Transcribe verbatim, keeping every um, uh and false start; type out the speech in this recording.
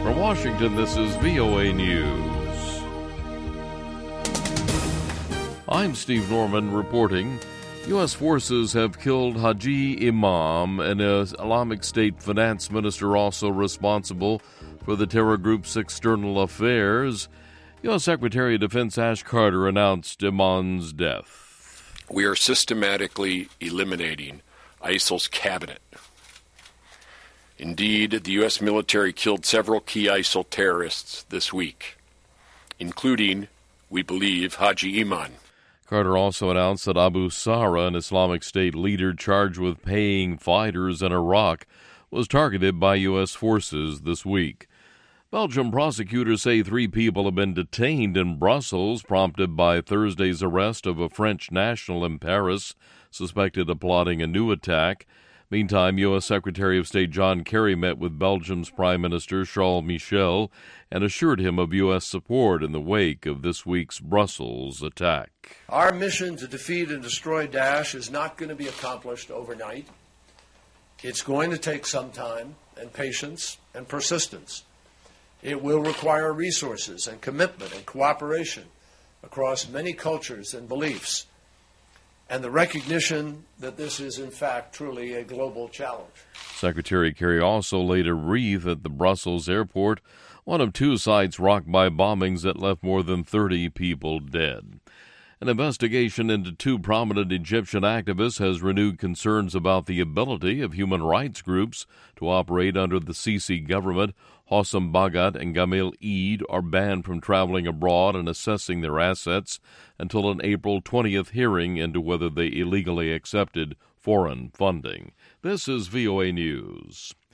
From Washington, this is V O A News. I'm Steve Norman reporting. U S forces have killed Haji Imam, an Islamic State finance minister also responsible for the terror group's external affairs. U S Secretary of Defense Ash Carter announced Imam's death. We are systematically eliminating ISIL's cabinet. Indeed, the U S military killed several key ISIL terrorists this week, including, we believe, Haji Imam. Carter also announced that Abu Sara, an Islamic State leader charged with paying fighters in Iraq, was targeted by U S forces this week. Belgian prosecutors say three people have been detained in Brussels, prompted by Thursday's arrest of a French national in Paris, suspected of plotting a new attack. Meantime, U S Secretary of State John Kerry met with Belgium's Prime Minister Charles Michel and assured him of U S support in the wake of this week's Brussels attack. Our mission to defeat and destroy Daesh is not going to be accomplished overnight. It's going to take some time and patience and persistence. It will require resources and commitment and cooperation across many cultures and beliefs, and the recognition that this is, in fact, truly a global challenge. Secretary Kerry also laid a wreath at the Brussels airport, one of two sites rocked by bombings that left more than thirty people dead. An investigation into two prominent Egyptian activists has renewed concerns about the ability of human rights groups to operate under the Sisi government. Hossam Bagat and Gamil Eid are banned from traveling abroad and assessing their assets until an April twentieth hearing into whether they illegally accepted foreign funding. This is V O A News.